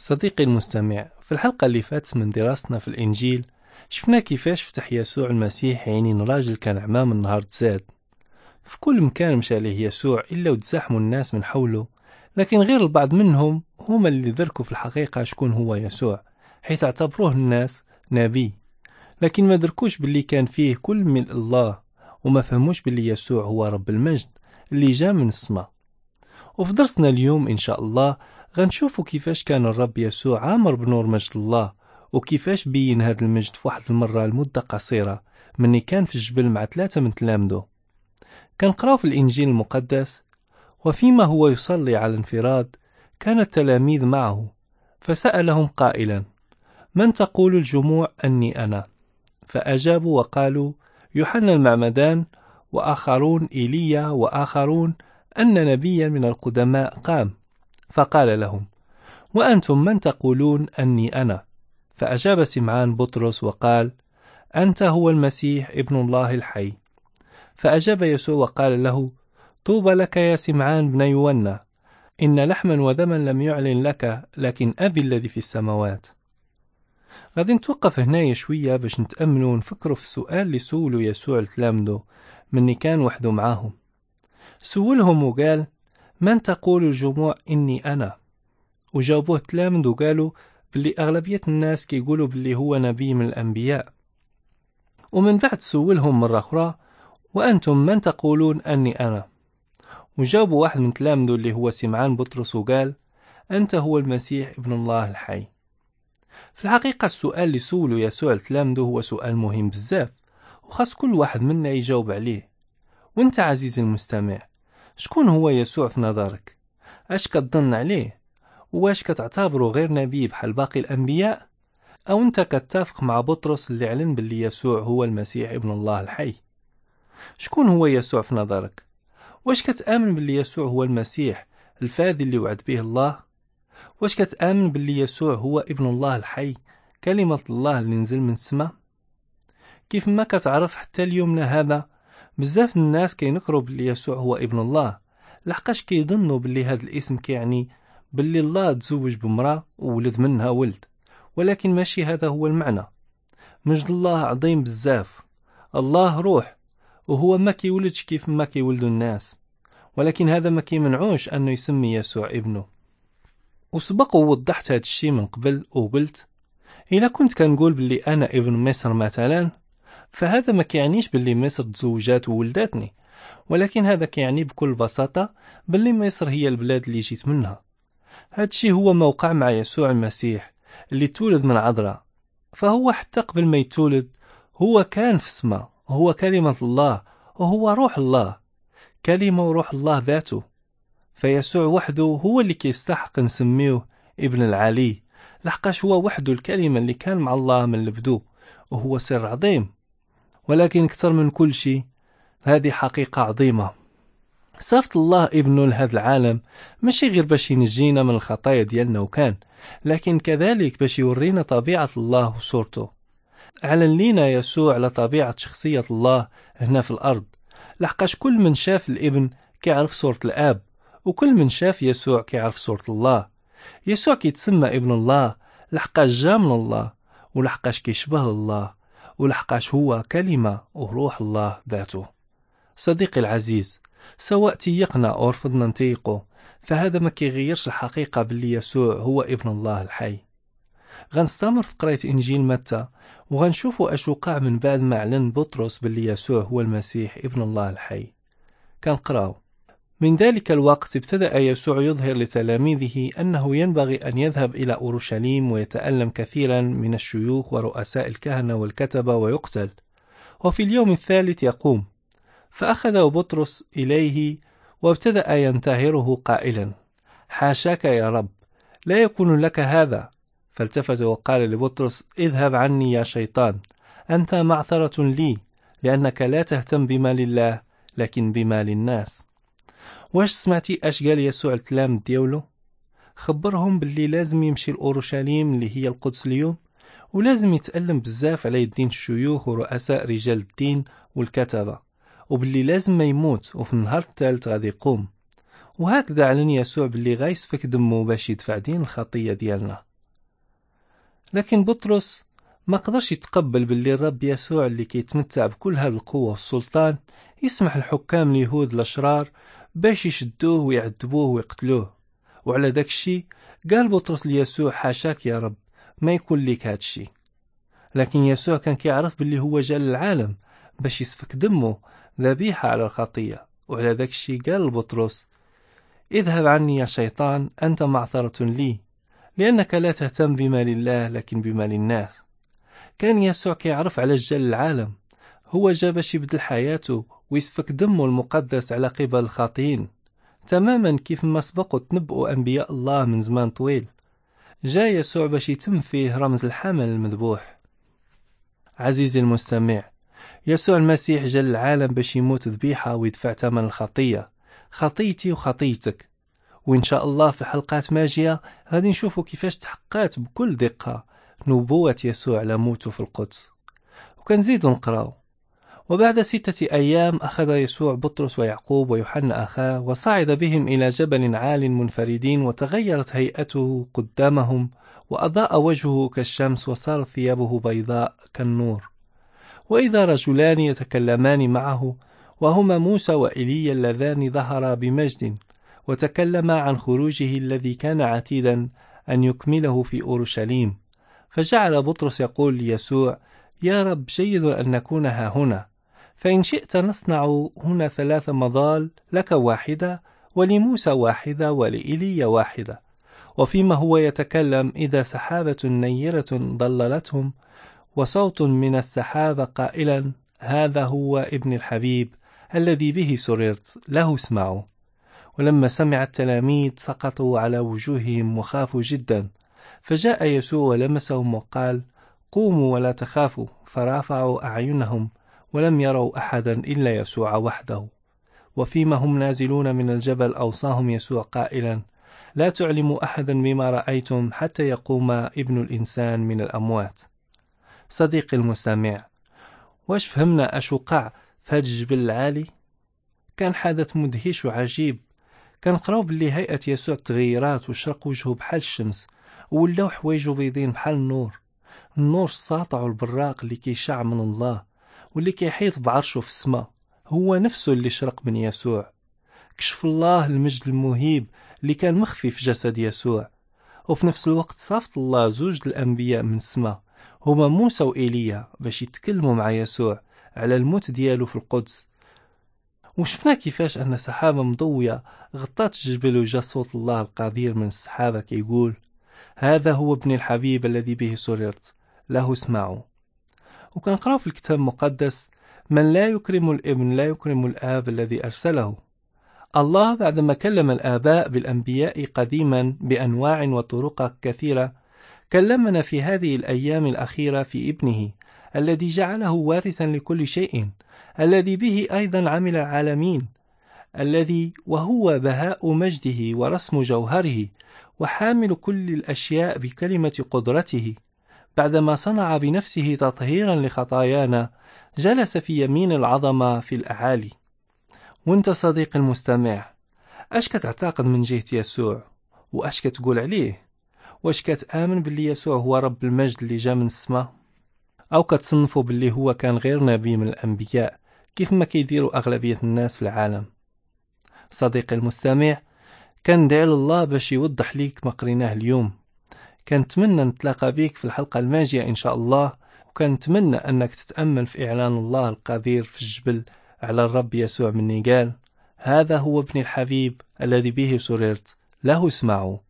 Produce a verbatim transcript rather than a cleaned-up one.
صديقي المستمع، في الحلقة اللي فاتت من دراستنا في الإنجيل شفنا كيفاش فتح يسوع المسيح عينين راجل كان عماه من نهار تزاد. في كل مكان مشى ليه يسوع إلا وتزاحموا الناس من حوله، لكن غير البعض منهم هما اللي دركوا في الحقيقة شكون هو يسوع، حيث اعتبروه الناس نبي، لكن ما دركوش باللي كان فيه كل من الله، وما فهموش باللي يسوع هو رب المجد اللي جاء من السماء. وفي درسنا اليوم إن شاء الله غنشوفوا كيفاش كان الرب يسوع عامر بنور مجد الله، وكيفاش بين هذا المجد في واحد المرة لمدة قصيرة مني كان في الجبل مع ثلاثة من تلامذه. كنقراو في الإنجيل المقدس: وفيما هو يصلي على انفراد كان التلاميذ معه، فسألهم قائلا: من تقول الجموع أني أنا؟ فأجابوا وقالوا: يوحنا المعمدان، وآخرون إيليا، وآخرون أن نبيا من القدماء قام. فقال لهم: وأنتم من تقولون أني أنا؟ فأجاب سمعان بطرس وقال: أنت هو المسيح ابن الله الحي. فأجاب يسوع وقال له: طوبى لك يا سمعان بن يونا، إن لحما ودما لم يعلن لك، لكن أبي الذي في السماوات. غادي نتوقف هنايا شوية باش نتأملوا ونفكروا في السؤال اللي سولوا يسوع لتلامذه مني كان وحده معاهم. سولهم وقال: من تقول الجموع إني أنا؟ وجاوبوه تلامذ وقالوا باللي أغلبية الناس كيقولوا باللي هو نبي من الأنبياء. ومن بعد سولهم مرة أخرى: وأنتم من تقولون أني أنا؟ وجاوبوا واحد من تلامذه اللي هو سمعان بطرس وقال: أنت هو المسيح ابن الله الحي. في الحقيقة السؤال اللي سولوا يسوع لتلامذه هو سؤال مهم بزاف، وخاص كل واحد منا يجاوب عليه. وانت عزيزي المستمع، شكون هو يسوع في نظرك؟ اش كتظن عليه؟ واش كتعتبره غير نبي بحال باقي الأنبياء؟ أو أنت كتتفق مع بطرس اللي علن باللي يسوع هو المسيح ابن الله الحي؟ شكون هو يسوع في نظرك؟ واش كتآمن باللي يسوع هو المسيح الفادي اللي وعد به الله؟ واش كتآمن باللي يسوع هو ابن الله الحي، كلمة الله اللي نزل من السماء؟ كيف ما كتعرف حتى اليومنا هذا بزاف الناس كينكروا باللي يسوع هو ابن الله، لحقاش كيظنوا باللي هذا الاسم كيعني باللي الله تزوج بمرأة وولد منها ولد، ولكن ماشي هذا هو المعنى. مجد الله عظيم بزاف، الله روح، وهو ما كيولدش كيف ما كيولدوا الناس، ولكن هذا ما كيمنعوش أنه يسمي يسوع ابنه. وسبق ووضحت هذا الشيء من قبل وقلت: إذا كنت كنقول باللي أنا ابن مصر مثلا، فهذا ما كيعنيش باللي مصر تزوجات وولداتني، ولكن هذا كيعني بكل بساطة باللي مصر هي البلاد اللي جيت منها. هذا الشيء هو موقع مع يسوع المسيح اللي تولد من عذراء، فهو حتى قبل ما يتولد هو كان في السماء، هو كلمة الله، وهو روح الله، كلمة وروح الله ذاته. فيسوع وحده هو اللي كيستحق نسميه ابن العلي، لحقاش هو وحده الكلمة اللي كان مع الله من البدو، وهو سر عظيم. ولكن أكثر من كل شيء هذه حقيقة عظيمة، صافت الله ابنه لهذا العالم ماشي غير باش ينجينا من الخطايا ديالنا وكان، لكن كذلك باش يورينا طبيعة الله وصورته. أعلن لينا يسوع على طبيعة شخصية الله هنا في الأرض، لحقاش كل من شاف الابن كيعرف صورة الآب، وكل من شاف يسوع كيعرف صورة الله. يسوع كيتسمى ابن الله لحقاش جا من الله، ولحقاش كيشبه الله، ولحقاش هو كلمة وروح الله ذاته. صديقي العزيز، سواء تيقنا أو رفضنا نتيقه، فهذا ما كيغيرش الحقيقة باللي يسوع هو ابن الله الحي. غنستمر في قراءة إنجيل متى، وغنشوفوا أش وقع من بعد ما أعلن بطرس باللي يسوع هو المسيح ابن الله الحي. كنقراو: من ذلك الوقت ابتدأ يسوع يظهر لتلاميذه أنه ينبغي أن يذهب إلى أورشليم ويتألم كثيرا من الشيوخ ورؤساء الكهنة والكتبة ويقتل، وفي اليوم الثالث يقوم. فأخذ بطرس إليه وابتدأ ينتهره قائلا: حاشاك يا رب، لا يكون لك هذا. فالتفت وقال لبطرس: اذهب عني يا شيطان، أنت معثرة لي، لأنك لا تهتم بما لله لكن بما للناس. واش سمعتي اش قال يسوع التلامذ ديالو؟ خبرهم باللي لازم يمشي لأورشليم اللي هي القدس اليوم، ولازم يتألم بزاف على يدين الشيوخ ورؤساء رجال الدين والكتبة، وباللي لازم ما يموت، وفي النهار الثالث غادي يقوم. وهكذا أعلن يسوع باللي غايسفك دمه باش يدفع دين الخطية ديالنا. لكن بطرس ما قدرش يتقبل باللي الرب يسوع اللي كيتمتع بكل هذه القوة والسلطان يسمح الحكام اليهود الأشرار باش يشدوه ويعذبوه ويقتلوه. وعلى داك الشي قال بطرس ليسوع: حاشاك يا رب، ما يكون ليك هاد الشي. لكن يسوع كان كيعرف باللي هو جا للعالم باش يسفك دمه ذبيحة على الخطية. وعلى ذاك الشي قال لبطرس: اذهب عني يا شيطان، أنت معثرة لي، لأنك لا تهتم بما لله لكن بما للناس. كان يسوع كيعرف على جا للعالم، هو جا باش يبدل حياته ويسفك دمه المقدس على قبل الخاطئين، تماما كيف ما سبقوا تنبؤوا أنبياء الله من زمان طويل. جا يسوع باش يتم فيه رمز الحمل المذبوح. عزيزي المستمع، يسوع المسيح جا للعالم باش يموت ذبيحة ويدفع ثمن الخطية، خطيتي وخطيتك. وإن شاء الله في حلقات ماجية غادي نشوفوا كيفاش تحققت بكل دقة نبوة يسوع على موته في القدس. وكنزيدوا نقراو: وبعد ستة أيام أخذ يسوع بطرس ويعقوب ويوحنا أخاه وصعد بهم إلى جبل عال منفردين، وتغيرت هيئته قدامهم، وأضاء وجهه كالشمس، وصارت ثيابه بيضاء كالنور. وإذا رجلان يتكلمان معه، وهما موسى وإيليا اللذان ظهرا بمجد، وتكلما عن خروجه الذي كان عتيدا أن يكمله في أورشليم. فجعل بطرس يقول ليسوع: يا رب، جيد أن نكون ها هنا، فإن شئت نصنع هنا ثلاث مظال، لك واحدة، ولموسى واحدة، ولإيليا واحدة. وفيما هو يتكلم إذا سحابة نيرة ضللتهم، وصوت من السحابة قائلا: هذا هو ابن الحبيب الذي به سررت، له اسمعوا. ولما سمع التلاميذ سقطوا على وجوههم وخافوا جدا. فجاء يسوع ولمسهم وقال: قوموا ولا تخافوا. فرافعوا أعينهم ولم يروا أحدا إلا يسوع وحده. وفيما هم نازلون من الجبل أوصاهم يسوع قائلا: لا تعلموا أحدا بما رأيتم حتى يقوم ابن الإنسان من الأموات. صديقي المستمع، واش فهمنا أش وقع في هذا الجبل العالي؟ كان حدث مدهش وعجيب. كان قراو باللي هيئة يسوع تغيرات وشرق وجهه بحال الشمس، وولاو حوايجو بيضين بحال النور، النور الساطع والبراق اللي كيشع من الله واللي كيحيط بعرشه في السماء، هو نفسه اللي شرق من يسوع. كشف الله المجد المهيب اللي كان مخفي في جسد يسوع. وفي نفس الوقت صافت الله زوج الأنبياء من السماء، هما موسى وإيليا، باش يتكلموا مع يسوع على الموت ديالو في القدس. وشفنا كيفاش أن سحابة مضوية غطات الجبل، وجا صوت الله القدير من السحابة كيقول: هذا هو ابن الحبيب الذي به سررت، له اسمعوا. وكنقراو في الكتاب المقدس: من لا يكرم الابن لا يكرم الآب الذي أرسله. الله بعدما كلم الآباء بالأنبياء قديما بأنواع وطرق كثيرة، كلمنا في هذه الأيام الأخيرة في ابنه الذي جعله وارثا لكل شيء، الذي به أيضا عمل العالمين، الذي وهو بهاء مجده ورسم جوهره، وحامل كل الأشياء بكلمة قدرته. بعدما صنع بنفسه تطهيرا لخطايانا، جلس في يمين العظمة في الأعالي. وانت صديق المستمع، اش كتعتقد من جهة يسوع؟ واش كتقول عليه؟ واش كتآمن باللي يسوع هو رب المجد اللي جا من السماء؟ أو كتصنفوا باللي هو كان غير نبي من الأنبياء كيف ما كيديروا أغلبية الناس في العالم؟ صديقي المستمع، كندعي الله باش يوضح ليك ما قريناه اليوم. كنتمنى نتلاقى بيك في الحلقة الماجية إن شاء الله، وكنتمنى أنك تتأمل في إعلان الله القدير في الجبل على الرب يسوع مني قال: هذا هو ابن الحبيب الذي به سررت، له اسمعوا.